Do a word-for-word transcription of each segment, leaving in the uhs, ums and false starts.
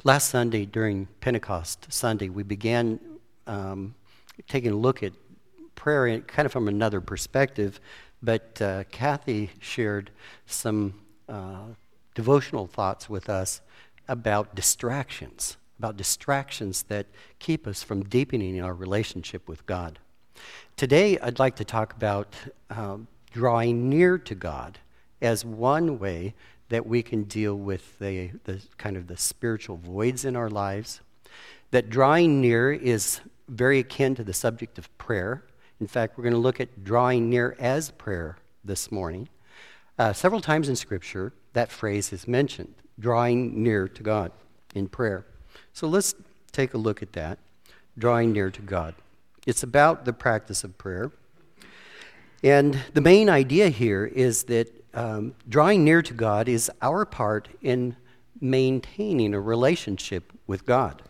Last Sunday, during Pentecost Sunday, we began um, taking a look at prayer in, kind of from another perspective, but uh, Kathy shared some uh, devotional thoughts with us about distractions, about distractions that keep us from deepening our relationship with God. Today, I'd like to talk about um, drawing near to God as one way that we can deal with the, the kind of the spiritual voids in our lives. That drawing near is very akin to the subject of prayer. In fact, we're going to look at drawing near as prayer this morning. Uh, several times in Scripture, that phrase is mentioned, drawing near to God in prayer. So let's take a look at that, drawing near to God. It's about the practice of prayer. And the main idea here is that um, drawing near to God is our part in maintaining a relationship with God.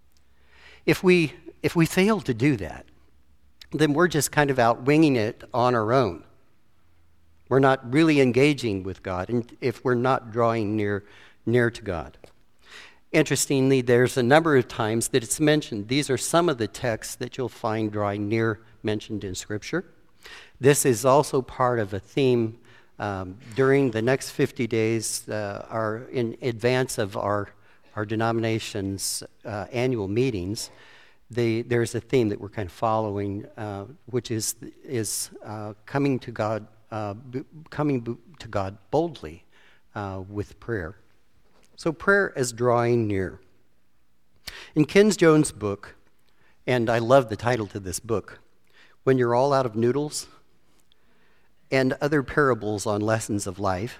If we if we fail to do that, then we're just kind of out winging it on our own. We're not really engaging with God, and if we're not drawing near near to God. Interestingly, there's a number of times that it's mentioned. These are some of the texts that you'll find drawing near mentioned in Scripture. This is also part of a theme um, during the next fifty days, uh, our, in advance of our, our denomination's uh, annual meetings. The, there's a theme that we're kind of following, uh, which is, is uh, coming to God, uh, b- coming b- to God boldly uh, with prayer. So prayer as drawing near. In Ken Jones' book, and I love the title to this book, When You're All Out of Noodles, and other parables on lessons of life,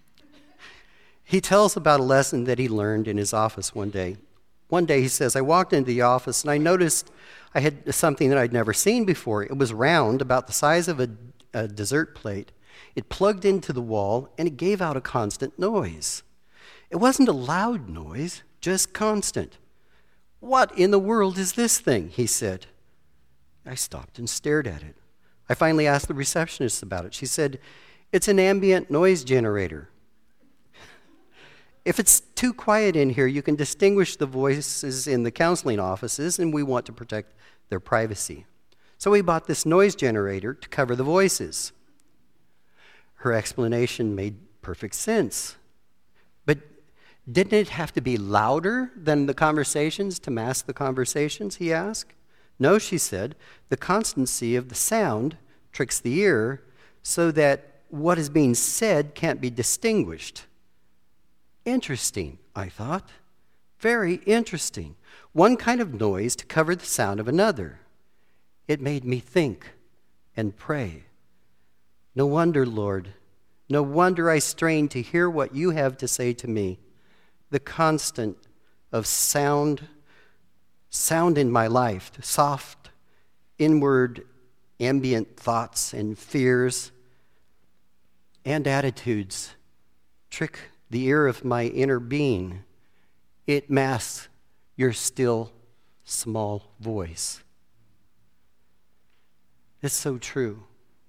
he tells about a lesson that he learned in his office one day. One day he says, I walked into the office and I noticed I had something that I'd never seen before. It was round, about the size of a, a dessert plate. It plugged into the wall and it gave out a constant noise. It wasn't a loud noise, just constant. What in the world is this thing? He said. I stopped and stared at it. I finally asked the receptionist about it. She said, it's an ambient noise generator. If it's too quiet in here, you can distinguish the voices in the counseling offices, and we want to protect their privacy. So we bought this noise generator to cover the voices. Her explanation made perfect sense. But didn't it have to be louder than the conversations to mask the conversations, he asked. No, she said, the constancy of the sound tricks the ear so that what is being said can't be distinguished. Interesting, I thought. Very interesting. One kind of noise to cover the sound of another. It made me think and pray. No wonder, Lord, no wonder I strain to hear what you have to say to me. The constant of sound, sound in my life, soft, inward, ambient thoughts and fears and attitudes trick the ear of my inner being. It masks your still, small voice. It's so true.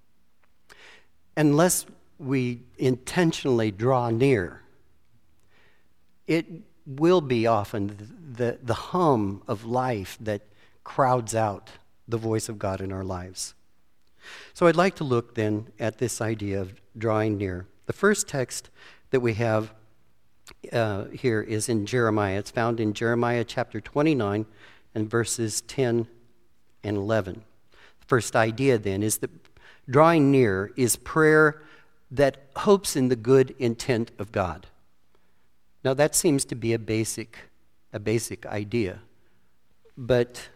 Unless we intentionally draw near, it will be often the, the hum of life that crowds out the voice of God in our lives. So I'd like to look then at this idea of drawing near. The first text that we have uh, here is in Jeremiah. It's found in Jeremiah chapter twenty-nine and verses ten and eleven. The first idea then is that drawing near is prayer that hopes in the good intent of God. Now that seems to be a basic, a basic idea, but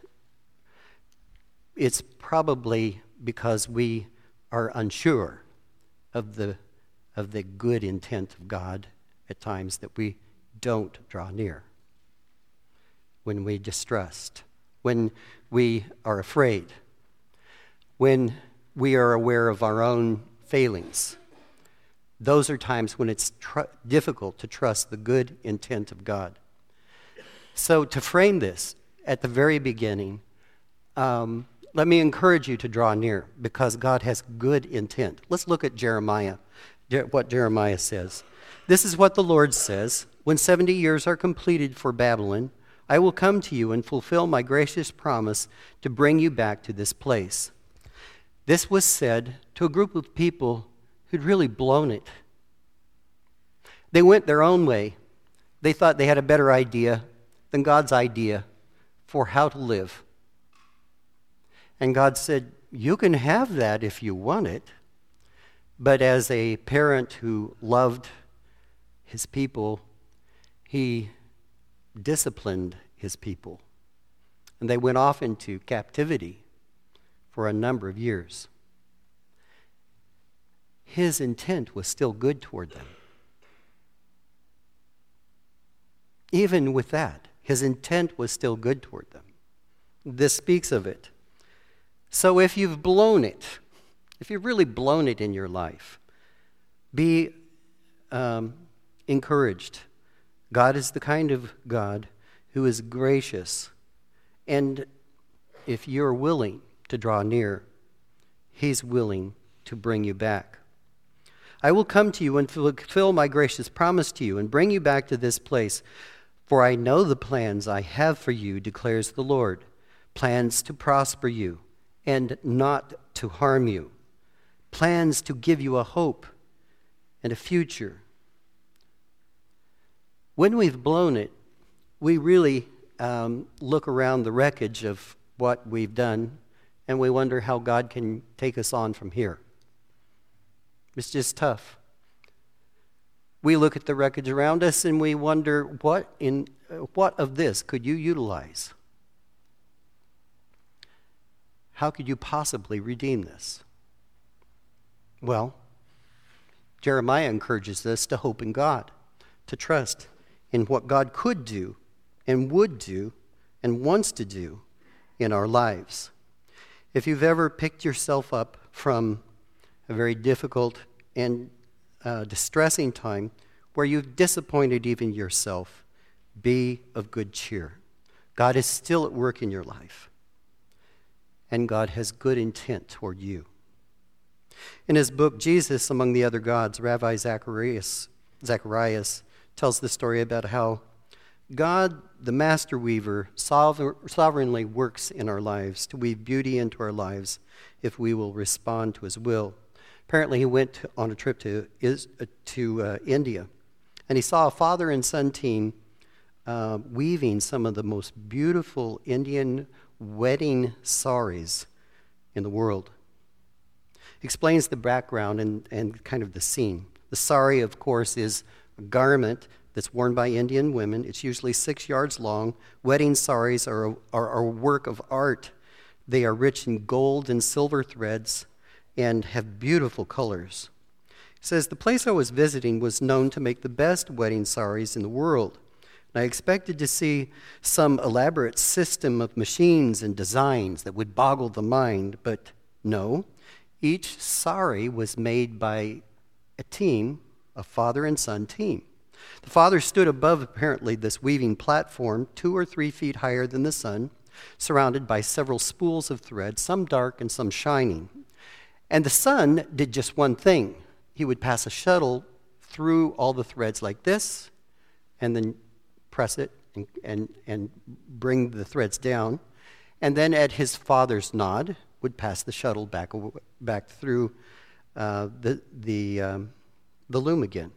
it's probably because we are unsure of the of the good intent of God at times that we don't draw near. When we distrust, when we are afraid, when we are aware of our own failings, those are times when it's tr- difficult to trust the good intent of God. So to frame this at the very beginning, um, let me encourage you to draw near because God has good intent. Let's look at Jeremiah, what Jeremiah says. This is what the Lord says. when seventy years are completed for Babylon, I will come to you and fulfill my gracious promise to bring you back to this place. This was said to a group of people who'd really blown it. They went their own way. They thought they had a better idea than God's idea for how to live. And God said, you can have that if you want it. But as a parent who loved his people, he disciplined his people. And they went off into captivity for a number of years. His intent was still good toward them. Even with that, his intent was still good toward them. This speaks of it. So if you've blown it, if you've really blown it in your life, be um, encouraged. God is the kind of God who is gracious. And if you're willing to draw near, he's willing to bring you back. I will come to you and fulfill my gracious promise to you and bring you back to this place. For I know the plans I have for you, declares the Lord, plans to prosper you and not to harm you, plans to give you a hope and a future. When we've blown it, we really um, look around the wreckage of what we've done, and we wonder how God can take us on from here. It's just tough. We look at the wreckage around us and we wonder, what in uh, what of this could you utilize? How could you possibly redeem this? Well, Jeremiah encourages us to hope in God, to trust in what God could do and would do and wants to do in our lives. If you've ever picked yourself up from a very difficult and uh, distressing time where you've disappointed even yourself, be of good cheer. God is still at work in your life, and God has good intent toward you. In his book, Jesus Among the Other Gods, Rabbi Zacharias, Zacharias tells the story about how God, the master weaver, sovereignly works in our lives to weave beauty into our lives if we will respond to his will. Apparently, he went on a trip to, to uh, India, and he saw a father and son team uh, weaving some of the most beautiful Indian wedding saris in the world. He explains the background and, and kind of the scene. The sari, of course, is a garment that's worn by Indian women. It's usually six yards long. Wedding saris are a, are, are a work of art. They are rich in gold and silver threads and have beautiful colors. He says, the place I was visiting was known to make the best wedding saris in the world. And I expected to see some elaborate system of machines and designs that would boggle the mind, but no. Each sari was made by a team, a father and son team. The father stood above, apparently, this weaving platform, two or three feet higher than the son, surrounded by several spools of thread, some dark and some shining. And the son did just one thing. He would pass a shuttle through all the threads like this, and then press it and, and, and bring the threads down. And then at his father's nod, would pass the shuttle back, back through uh, the, the, um, the loom again.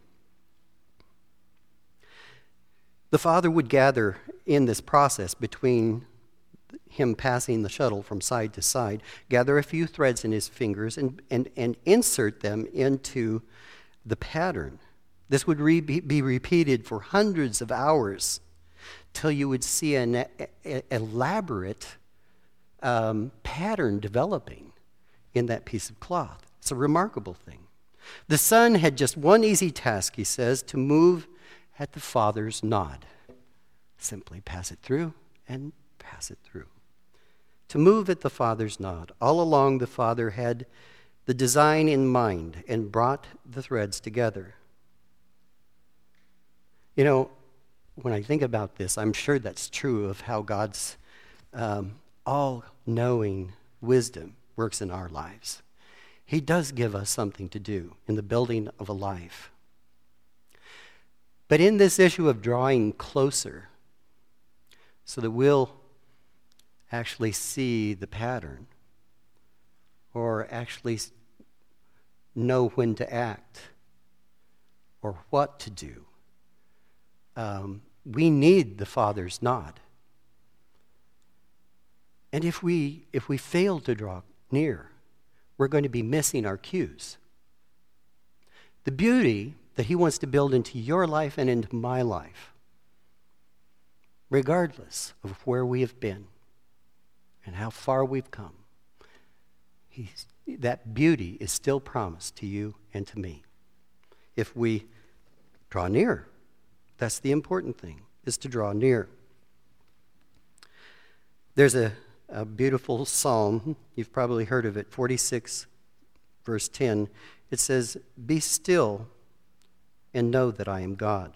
The father would gather in this process between him passing the shuttle from side to side, gather a few threads in his fingers and, and, and insert them into the pattern. This would re- be repeated for hundreds of hours till you would see an a- a- elaborate um, pattern developing in that piece of cloth. It's a remarkable thing. The son had just one easy task, he says, to move at the father's nod. Simply pass it through and pass it through. To move at the father's nod. All along, the father had the design in mind and brought the threads together. You know, when I think about this, I'm sure that's true of how God's um, all-knowing wisdom works in our lives. He does give us something to do in the building of a life. But in this issue of drawing closer, so that we'll actually see the pattern or actually know when to act or what to do, um, we need the Father's nod. And if we if we fail to draw near, we're going to be missing our cues. The beauty that he wants to build into your life and into my life, regardless of where we have been and how far we've come, he's, that beauty is still promised to you and to me. If we draw near, that's the important thing, is to draw near. There's a A beautiful psalm, you've probably heard of it, forty-six, verse ten. It says, "Be still and know that I am God."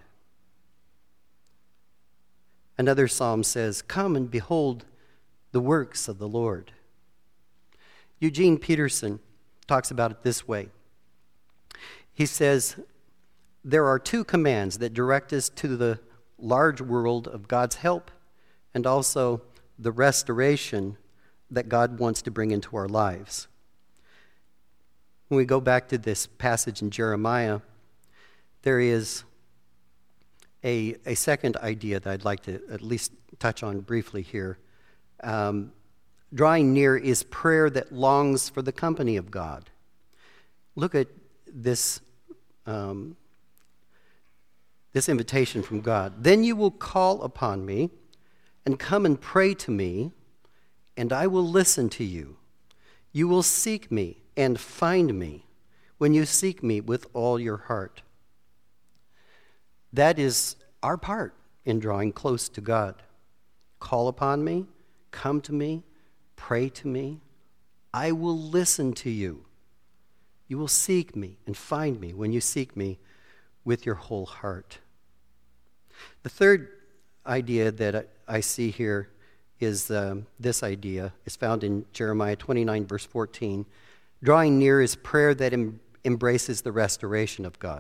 Another psalm says, "Come and behold the works of the Lord." Eugene Peterson talks about it this way. He says, "There are two commands that direct us to the large world of God's help and also the restoration that God wants to bring into our lives." When we go back to this passage in Jeremiah, there is a, a second idea that I'd like to at least touch on briefly here. Um, drawing near is prayer that longs for the company of God. Look at this, um, this invitation from God. "Then you will call upon me and come and pray to me, and I will listen to you. You will seek me and find me when you seek me with all your heart." That is our part in drawing close to God. Call upon me, come to me, pray to me. I will listen to you. You will seek me and find me when you seek me with your whole heart. The third idea that I see here is um, this idea. It's found in Jeremiah twenty-nine, verse fourteen. Drawing near is prayer that em- embraces the restoration of God.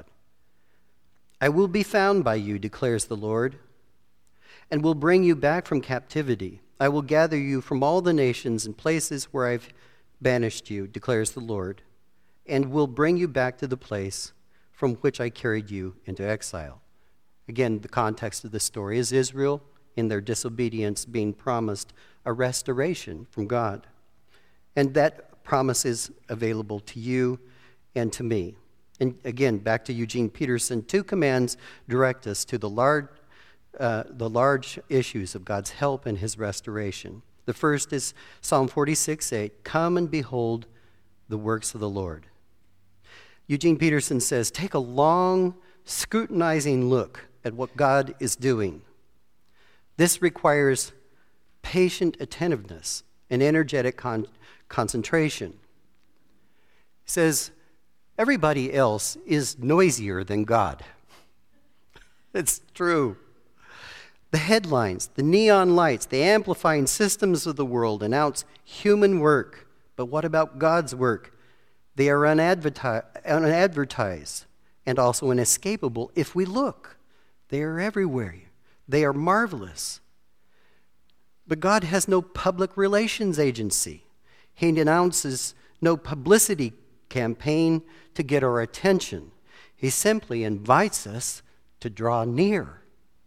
"I will be found by you, declares the Lord, and will bring you back from captivity. I will gather you from all the nations and places where I've banished you, declares the Lord, and will bring you back to the place from which I carried you into exile." Again, the context of the story is Israel, in their disobedience, being promised a restoration from God. And that promise is available to you and to me. And again, back to Eugene Peterson, two commands direct us to the large, uh, the large issues of God's help and his restoration. The first is Psalm forty-six, eight, "Come and behold the works of the Lord." Eugene Peterson says, take a long, scrutinizing look at what God is doing. This requires patient attentiveness and energetic con- concentration. He says, everybody else is noisier than God. It's true. The headlines, the neon lights, the amplifying systems of the world announce human work. But what about God's work? They are unadvertised, unadvertised and also inescapable if we look. They are everywhere. They are marvelous. But God has no public relations agency. He announces no publicity campaign to get our attention. He simply invites us to draw near.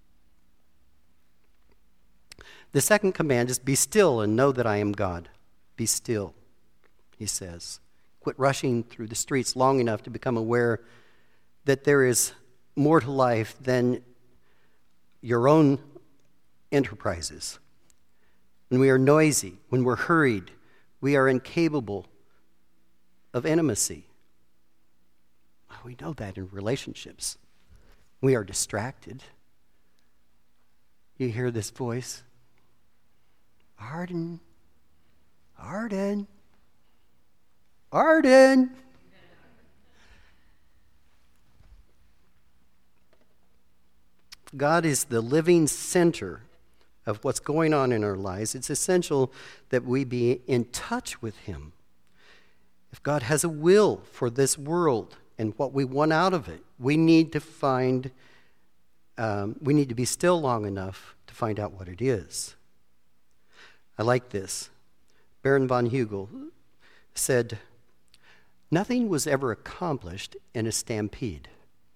The second command is be still and know that I am God. Be still, he says. Quit rushing through the streets long enough to become aware that there is more to life than your own enterprises. When we are noisy, when we're hurried, we are incapable of intimacy. We know that in relationships. We are distracted. You hear this voice, Arden, Arden, Arden. God is the living center of what's going on in our lives. It's essential that we be in touch with him. If God has a will for this world and what we want out of it, we need to find um, we need to be still long enough to find out what it is. I like this. Baron von Hugel said, "Nothing was ever accomplished in a stampede."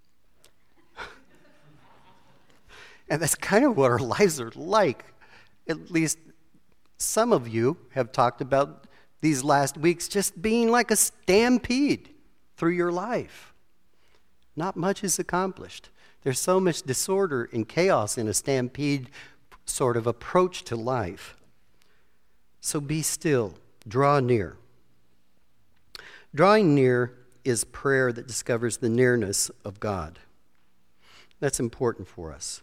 And that's kind of what our lives are like. At least some of you have talked about these last weeks just being like a stampede through your life. Not much is accomplished. There's so much disorder and chaos in a stampede sort of approach to life. So be still, draw near. Drawing near is prayer that discovers the nearness of God. That's important for us.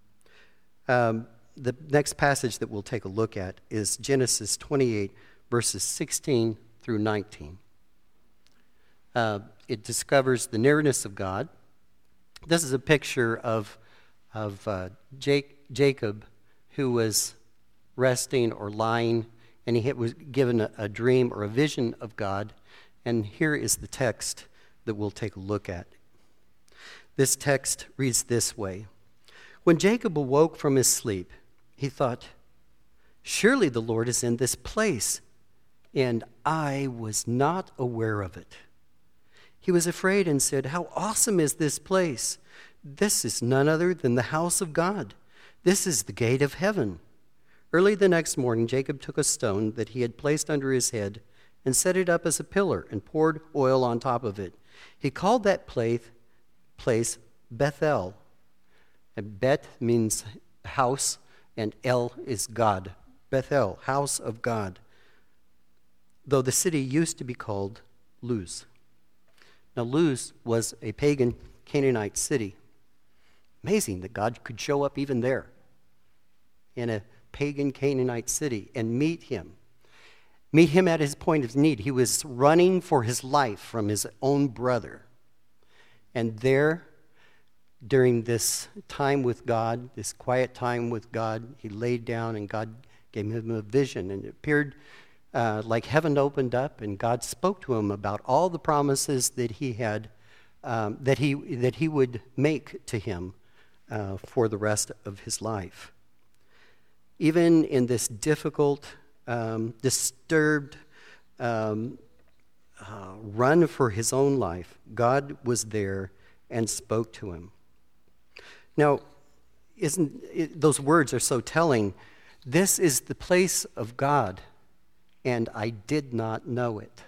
Um, the next passage that we'll take a look at is Genesis twenty-eight, verses sixteen through nineteen. Uh, it discovers the nearness of God. This is a picture of, of uh, Jake, Jacob, who was resting or lying, and he was given a, a dream or a vision of God. And here is the text that we'll take a look at. This text reads this way. When Jacob awoke from his sleep, he thought, "Surely the Lord is in this place, and I was not aware of it." He was afraid and said, "How awesome is this place! This is none other than the house of God. This is the gate of heaven." Early the next morning, Jacob took a stone that he had placed under his head and set it up as a pillar and poured oil on top of it. He called that place, place Bethel. And Bet means house, and El is God. Bethel, house of God. Though the city used to be called Luz. Now, Luz was a pagan Canaanite city. Amazing that God could show up even there in a pagan Canaanite city and meet him. Meet him at his point of need. He was running for his life from his own brother. And there, during this time with God, this quiet time with God, he laid down and God gave him a vision. And it appeared uh, like heaven opened up and God spoke to him about all the promises that he had, um, that he that he would make to him uh, for the rest of his life. Even in this difficult, um, disturbed um, uh, run for his own life, God was there and spoke to him. Now, isn't it, those words are so telling. This is the place of God, and I did not know it.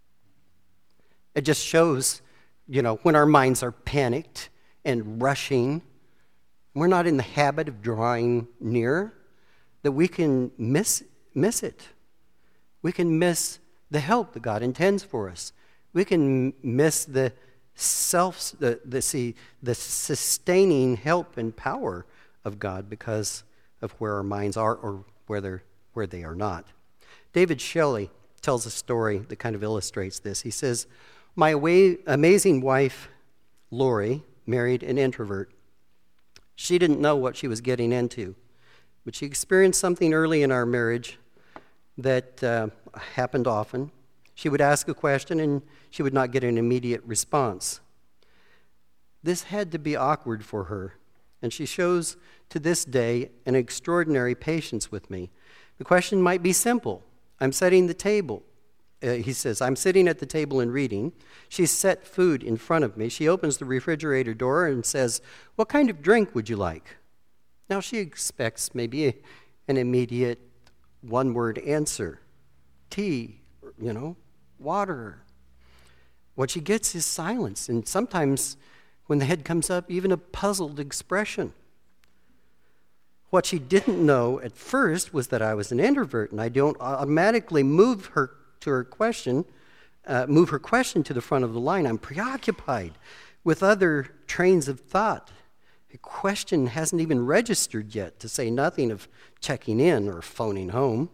It just shows, you know, when our minds are panicked and rushing, we're not in the habit of drawing near, that we can miss miss it. We can miss the help that God intends for us. We can miss the self, the, the, see, the sustaining help and power of God because of where our minds are or where, they're, where they are not. David Shelley tells a story that kind of illustrates this. He says, "My away, amazing wife, Lori, married an introvert. She didn't know what she was getting into, but she experienced something early in our marriage that uh, happened often. She would ask a question and she would not get an immediate response. This had to be awkward for her, and she shows to this day an extraordinary patience with me. The question might be simple. I'm setting the table. Uh, he says, I'm sitting at the table and reading. She's set food in front of me. She opens the refrigerator door and says, what kind of drink would you like? Now she expects maybe a, an immediate one-word answer. Tea, you know, water. What she gets is silence, and sometimes when the head comes up, even a puzzled expression. What she didn't know at first was that I was an introvert, and I don't automatically move her to her question, uh, move her question to the front of the line. I'm preoccupied with other trains of thought. The question hasn't even registered yet, to say nothing of checking in or phoning home.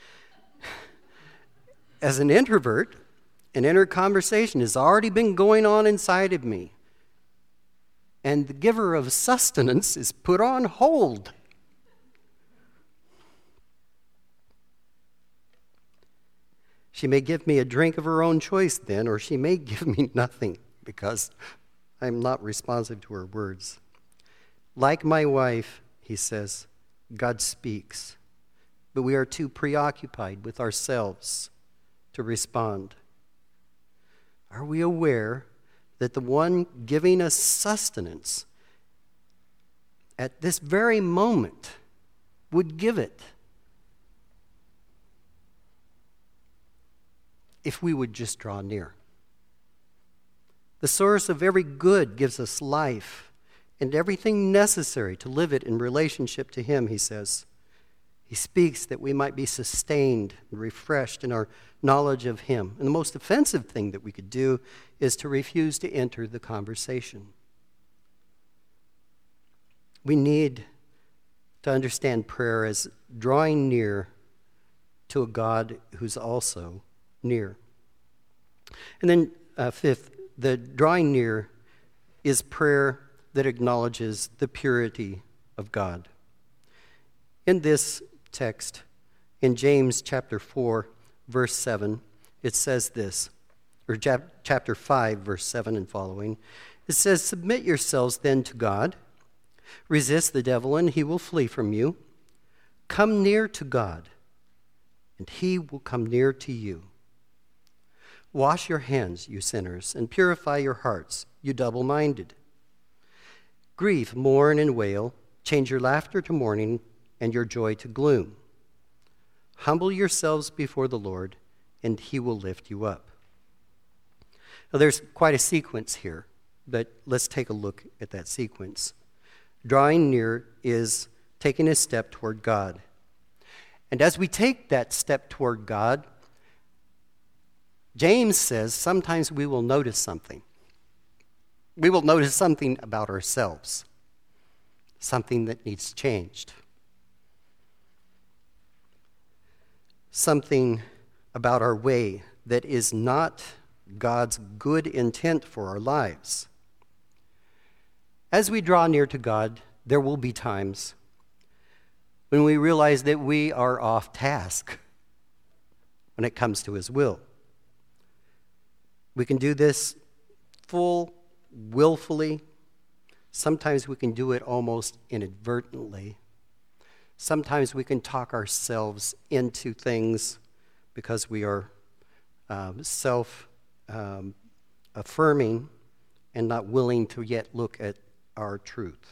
As an introvert, an inner conversation has already been going on inside of me, and the giver of sustenance is put on hold. She may give me a drink of her own choice then, or she may give me nothing because I'm not responsive to her words. Like my wife, he says, God speaks, but we are too preoccupied with ourselves to respond. Are we aware that the one giving us sustenance at this very moment would give it if we would just draw near? The source of every good gives us life and everything necessary to live it in relationship to him, he says. He speaks that we might be sustained and refreshed in our knowledge of him. And the most offensive thing that we could do is to refuse to enter the conversation. We need to understand prayer as drawing near to a God who's also near. And then uh, fifth, the drawing near is prayer that acknowledges the purity of God. In this text, in James chapter four, verse seven, it says this, or chapter five, verse seven and following. It says, "Submit yourselves then to God. Resist the devil, and he will flee from you. Come near to God, and he will come near to you. Wash your hands, you sinners, and purify your hearts, you double-minded. Grieve, mourn, and wail. Change your laughter to mourning and your joy to gloom. Humble yourselves before the Lord, and he will lift you up." Now, there's quite a sequence here, but let's take a look at that sequence. Drawing near is taking a step toward God. And as we take that step toward God, James says sometimes we will notice something. We will notice something about ourselves, something that needs changed, something about our way that is not God's good intent for our lives. As we draw near to God, there will be times when we realize that we are off task when it comes to his will. We can do this full, willfully. Sometimes we can do it almost inadvertently. Sometimes we can talk ourselves into things because we are um, self-affirming um, and not willing to yet look at our truth.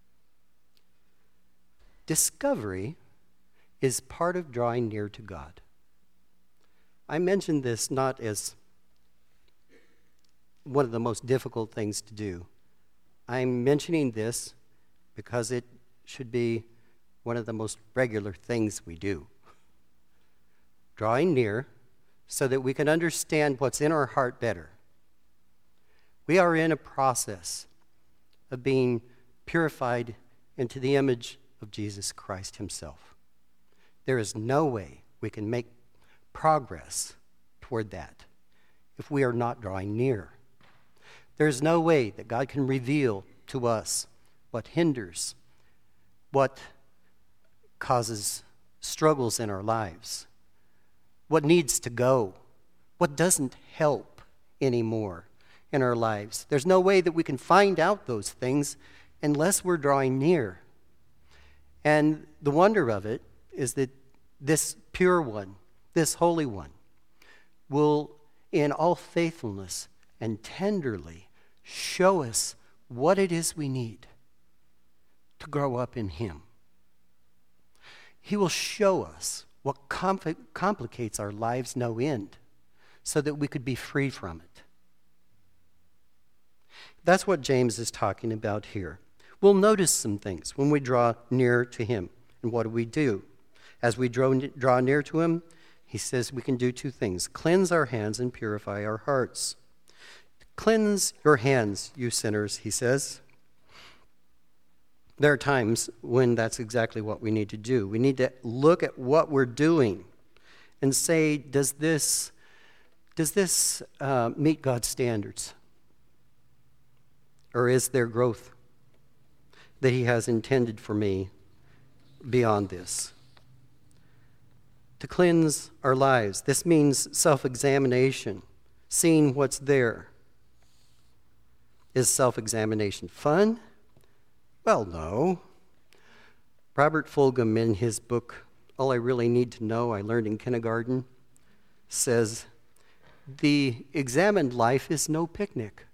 Discovery is part of drawing near to God. I mention this not as one of the most difficult things to do. I'm mentioning this because it should be one of the most regular things we do. Drawing near so that we can understand what's in our heart better. We are in a process of being purified into the image of Jesus Christ himself. There is no way we can make progress toward that if we are not drawing near. There is no way that God can reveal to us what hinders, what causes struggles in our lives, what needs to go, what doesn't help anymore in our lives. There's no way that we can find out those things unless we're drawing near. And the wonder of it is that this pure one, this holy one, will in all faithfulness and tenderly show us what it is we need to grow up in him. He will show us what compl- complicates our lives no end so that we could be free from it. That's what James is talking about here. We'll notice some things when we draw near to him. And what do we do? As we draw, draw near to him, he says we can do two things. Cleanse our hands and purify our hearts. Cleanse your hands, you sinners, he says. There are times when that's exactly what we need to do. We need to look at what we're doing and say, does this, does this uh, meet God's standards? Or is there growth that he has intended for me beyond this? To cleanse our lives, this means self-examination, seeing what's there. Is self-examination fun, Well, no. Robert Fulghum, in his book, All I Really Need to Know, I Learned in Kindergarten, says, the examined life is no picnic.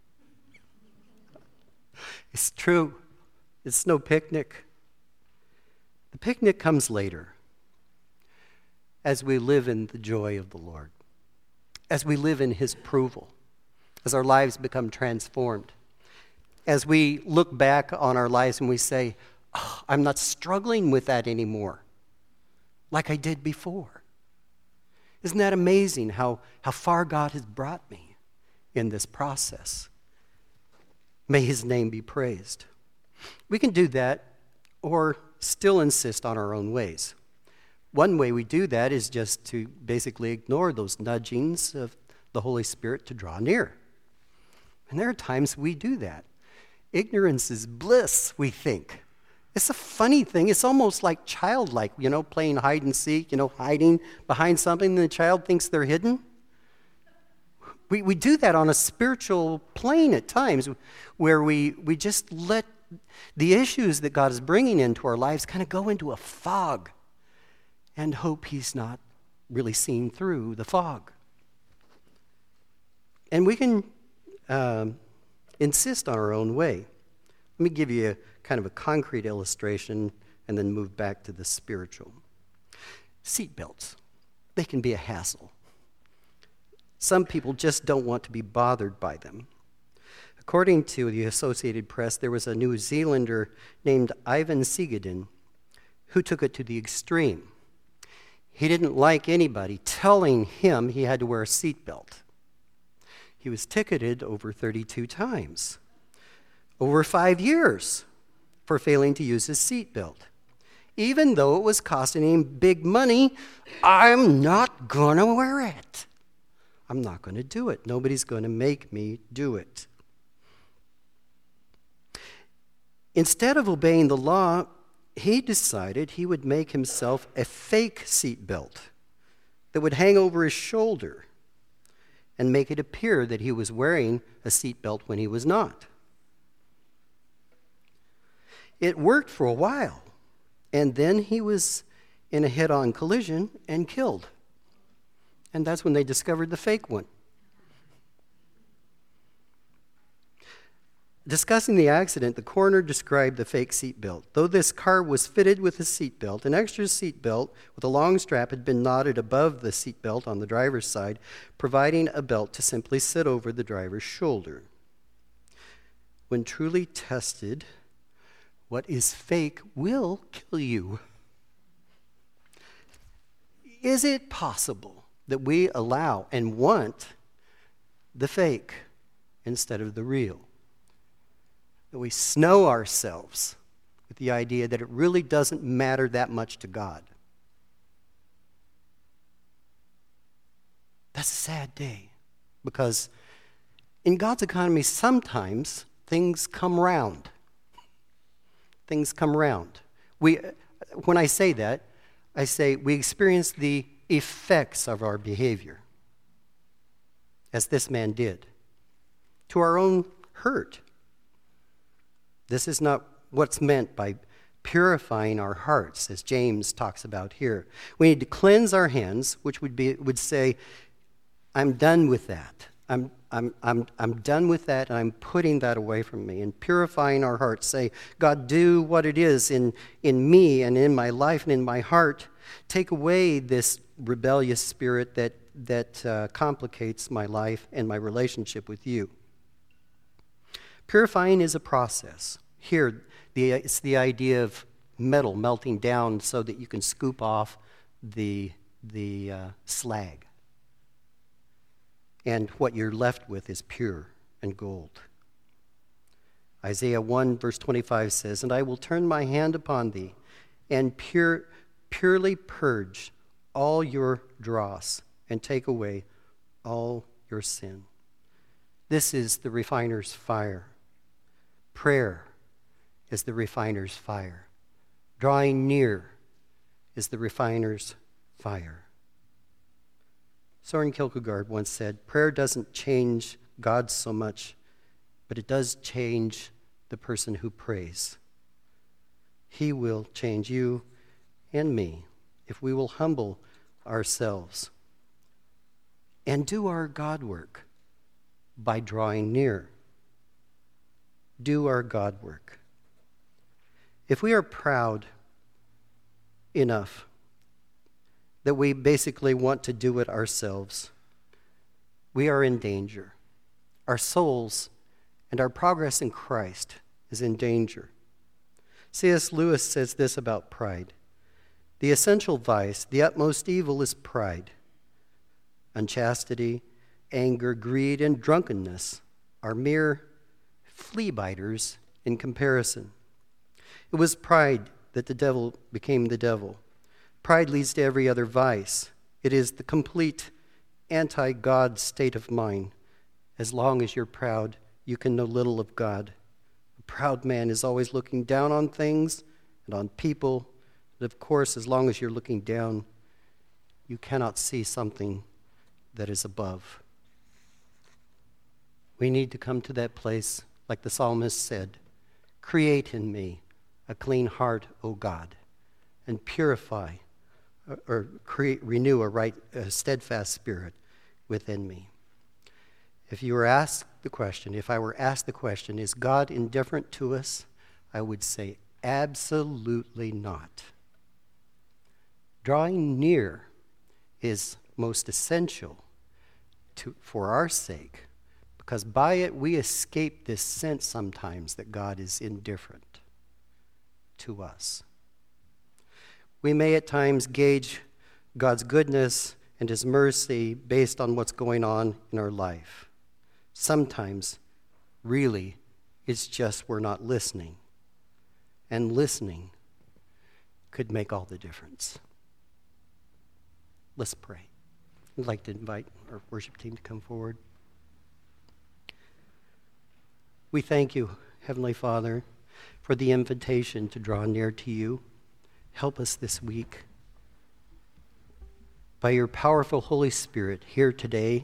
It's true. It's no picnic. The picnic comes later, as we live in the joy of the Lord, as we live in his approval, as our lives become transformed, as we look back on our lives and we say, oh, I'm not struggling with that anymore like I did before. Isn't that amazing how, how far God has brought me in this process? May his name be praised. We can do that or still insist on our own ways. One way we do that is just to basically ignore those nudgings of the Holy Spirit to draw near. And there are times we do that. Ignorance is bliss, we think. It's a funny thing. It's almost like childlike, you know, playing hide and seek, you know, hiding behind something, and the child thinks they're hidden. We we do that on a spiritual plane at times, where we, we just let the issues that God is bringing into our lives kind of go into a fog and hope he's not really seen through the fog. And we can um, insist on our own way. Let me give you a kind of a concrete illustration and then move back to the spiritual. Seatbelts, they can be a hassle. Some people just don't want to be bothered by them. According to the Associated Press, there was a New Zealander named Ivan Sigadin who took it to the extreme. He didn't like anybody telling him he had to wear a seatbelt. He was ticketed over thirty-two times, over five years, for failing to use his seatbelt. Even though it was costing him big money, I'm not going to wear it. I'm not going to do it. Nobody's going to make me do it. Instead of obeying the law, he decided he would make himself a fake seatbelt that would hang over his shoulder and make it appear that he was wearing a seatbelt when he was not. It worked for a while, and then he was in a head-on collision and killed. And that's when they discovered the fake one. Discussing the accident, the coroner described the fake seatbelt. Though this car was fitted with a seatbelt, an extra seatbelt with a long strap had been knotted above the seatbelt on the driver's side, providing a belt to simply sit over the driver's shoulder. When truly tested, what is fake will kill you. Is it possible that we allow and want the fake instead of the real? That we snow ourselves with the idea that it really doesn't matter that much to God? That's a sad day, because in God's economy, sometimes things come round. Things come round. We, when I say that, I say we experience the effects of our behavior, as this man did, to our own hurt. This is not what's meant by purifying our hearts, as James talks about here. We need to cleanse our hands, which would be would say, I'm done with that. I'm I'm I'm I'm done with that, and I'm putting that away from me. And purifying our hearts, say, God, do what it is in, in me and in my life and in my heart. Take away this rebellious spirit that that uh, complicates my life and my relationship with you. Purifying is a process. Here, the, it's the idea of metal melting down so that you can scoop off the, the uh, slag. And what you're left with is pure and gold. Isaiah one, verse twenty-five says, And I will turn my hand upon thee, and pure, purely purge all your dross, and take away all your sin. This is the refiner's fire. Prayer is the refiner's fire. Drawing near is the refiner's fire. Soren Kierkegaard once said, prayer doesn't change God so much, but it does change the person who prays. He will change you and me if we will humble ourselves and do our God work by drawing near. Do our God work. If we are proud enough that we basically want to do it ourselves, we are in danger. Our souls and our progress in Christ is in danger. C S Lewis says this about pride. The essential vice, the utmost evil is pride. Unchastity, anger, greed, and drunkenness are mere flea biters in comparison. It was pride that the devil became the devil. Pride leads to every other vice. It is the complete anti-God state of mind. As long as you're proud, you can know little of God. A proud man is always looking down on things and on people. But of course, as long as you're looking down, you cannot see something that is above. We need to come to that place, like the psalmist said, create in me a clean heart, O God, and purify or create, renew a right, a steadfast spirit within me. If you were asked the question, if I were asked the question, is God indifferent to us? I would say absolutely not. Drawing near is most essential to, for our sake, because by it we escape this sense sometimes that God is indifferent to us. We may at times gauge God's goodness and his mercy based on what's going on in our life. Sometimes, really, it's just we're not listening. And listening could make all the difference. Let's pray. I'd like to invite our worship team to come forward. We thank you, Heavenly Father, for the invitation to draw near to you. Help us this week. By your powerful Holy Spirit here today,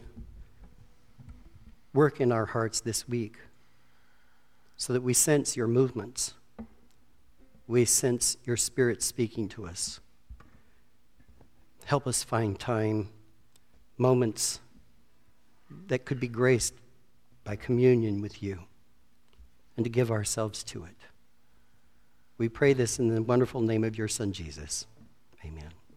work in our hearts this week so that we sense your movements. We sense your Spirit speaking to us. Help us find time, moments that could be graced by communion with you and to give ourselves to it. We pray this in the wonderful name of your Son, Jesus. Amen.